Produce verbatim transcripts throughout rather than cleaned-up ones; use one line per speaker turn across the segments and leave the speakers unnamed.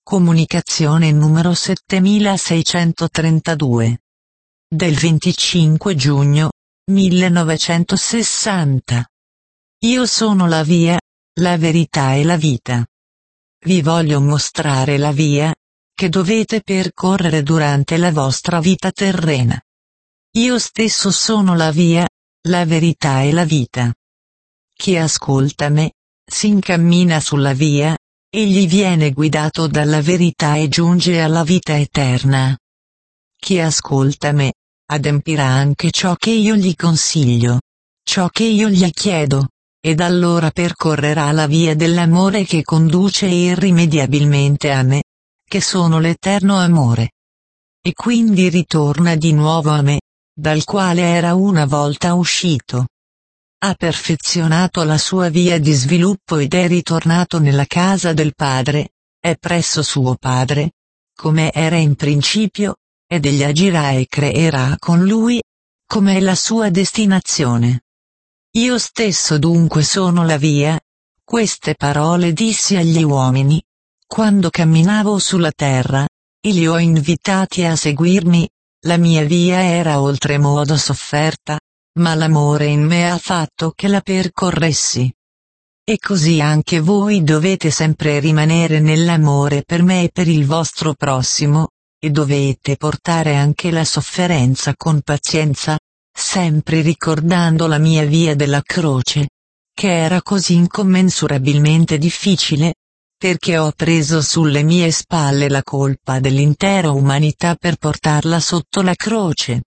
Comunicazione numero settemilaseicentotrentadue. Del venticinque giugno millenovecentosessanta. Io sono la via, la verità e la vita. Vi voglio mostrare la via che dovete percorrere durante la vostra vita terrena. Io stesso sono la via, la verità e la vita. Chi ascolta me, si incammina sulla via, egli viene guidato dalla verità e giunge alla vita eterna. Chi ascolta me, adempirà anche ciò che io gli consiglio, ciò che io gli chiedo, ed allora percorrerà la via dell'amore che conduce irrimediabilmente a me, che sono l'eterno amore. E quindi ritorna di nuovo a me, dal quale era una volta uscito. Ha perfezionato la sua via di sviluppo ed è ritornato nella casa del Padre, è presso suo Padre, come era in principio, ed egli agirà e creerà con lui, come è la sua destinazione. Io stesso dunque sono la via, queste parole dissi agli uomini, quando camminavo sulla terra, e li ho invitati a seguirmi, la mia via era oltremodo sofferta, ma l'amore in me ha fatto che la percorressi. E così anche voi dovete sempre rimanere nell'amore per me e per il vostro prossimo, e dovete portare anche la sofferenza con pazienza, sempre ricordando la mia via della croce, che era così incommensurabilmente difficile, perché ho preso sulle mie spalle la colpa dell'intera umanità per portarla sotto la croce.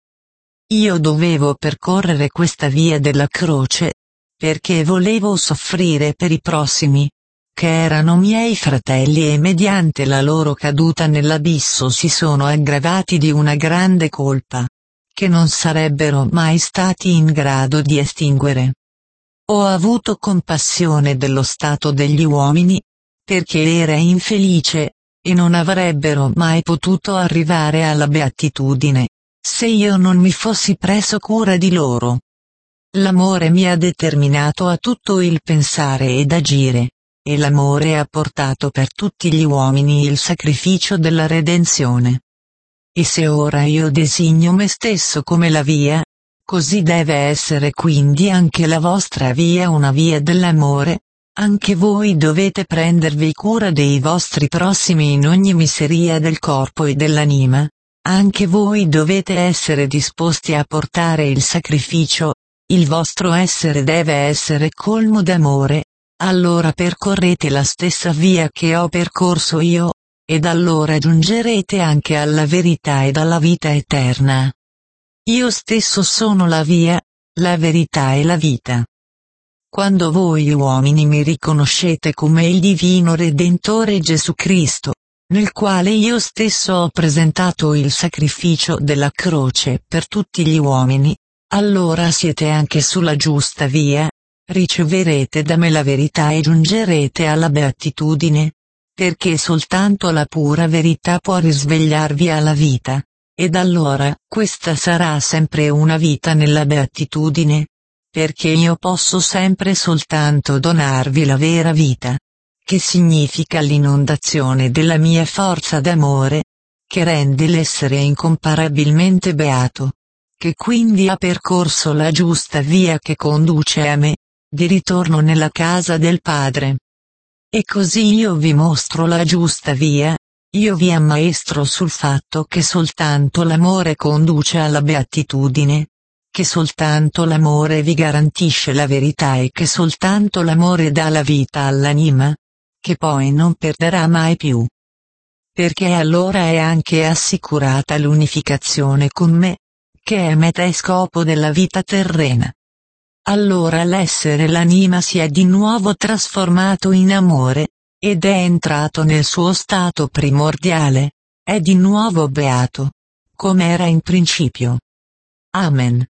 Io dovevo percorrere questa via della croce, perché volevo soffrire per i prossimi, che erano miei fratelli e mediante la loro caduta nell'abisso si sono aggravati di una grande colpa, che non sarebbero mai stati in grado di estinguere. Ho avuto compassione dello stato degli uomini, perché era infelice, e non avrebbero mai potuto arrivare alla beatitudine, se io non mi fossi preso cura di loro. L'amore mi ha determinato a tutto il pensare ed agire, e l'amore ha portato per tutti gli uomini il sacrificio della redenzione. E se ora io designo me stesso come la via, così deve essere quindi anche la vostra via una via dell'amore, anche voi dovete prendervi cura dei vostri prossimi in ogni miseria del corpo e dell'anima. Anche voi dovete essere disposti a portare il sacrificio, il vostro essere deve essere colmo d'amore, allora percorrete la stessa via che ho percorso io, ed allora giungerete anche alla verità ed alla vita eterna. Io stesso sono la via, la verità e la vita. Quando voi uomini mi riconoscete come il divino Redentore Gesù Cristo, nel quale io stesso ho presentato il sacrificio della croce per tutti gli uomini, allora siete anche sulla giusta via, riceverete da me la verità e giungerete alla beatitudine, perché soltanto la pura verità può risvegliarvi alla vita, ed allora questa sarà sempre una vita nella beatitudine, perché io posso sempre soltanto donarvi la vera vita, che significa l'inondazione della mia forza d'amore, che rende l'essere incomparabilmente beato, che quindi ha percorso la giusta via che conduce a me, di ritorno nella casa del Padre. E così io vi mostro la giusta via, io vi ammaestro sul fatto che soltanto l'amore conduce alla beatitudine, che soltanto l'amore vi garantisce la verità e che soltanto l'amore dà la vita all'anima, che poi non perderà mai più. Perché allora è anche assicurata l'unificazione con me, che è meta e scopo della vita terrena. Allora l'essere e l'anima si è di nuovo trasformato in amore, ed è entrato nel suo stato primordiale, è di nuovo beato, come era in principio. Amen.